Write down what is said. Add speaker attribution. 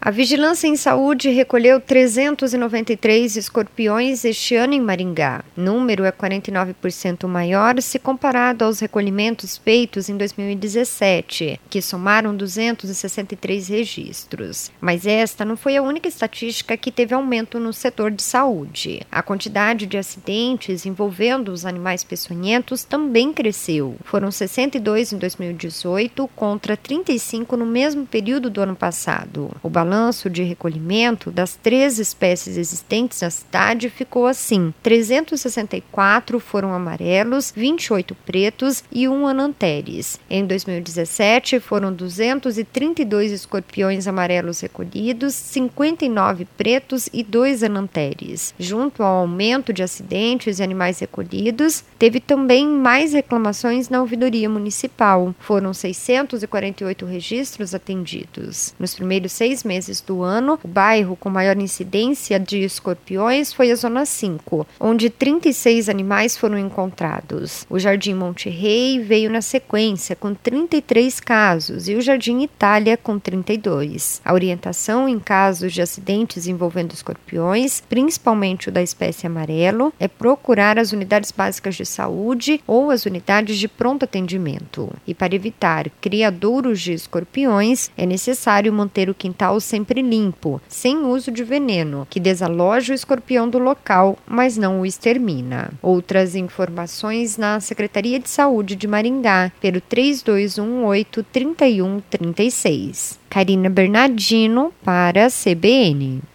Speaker 1: A Vigilância em Saúde recolheu 393 escorpiões este ano em Maringá. O número é 49% maior se comparado aos recolhimentos feitos em 2017, que somaram 263 registros. Mas esta não foi a única estatística que teve aumento no setor de saúde. A quantidade de acidentes envolvendo os animais peçonhentos também cresceu. Foram 62 em 2018 contra 35 no mesmo período do ano passado. O balanço de recolhimento das 3 espécies existentes na cidade ficou assim: 364 foram amarelos, 28 pretos e 1 ananteres. Em 2017, foram 232 escorpiões amarelos recolhidos, 59 pretos e 2 ananteres. Junto ao aumento de acidentes e animais recolhidos, teve também mais reclamações na ouvidoria municipal. Foram 648 registros atendidos. Nos primeiros 6 meses do ano, o bairro com maior incidência de escorpiões foi a Zona 5, onde 36 animais foram encontrados. O Jardim Monte Rei veio na sequência, com 33 casos, e o Jardim Itália, com 32. A orientação em casos de acidentes envolvendo escorpiões, principalmente o da espécie amarelo, é procurar as unidades básicas de saúde ou as unidades de pronto atendimento. E para evitar criadouros de escorpiões, é necessário manter o quintal sempre limpo, sem uso de veneno, que desaloja o escorpião do local, mas não o extermina. Outras informações na Secretaria de Saúde de Maringá, pelo 3218-3136. Karina Bernardino, para a CBN.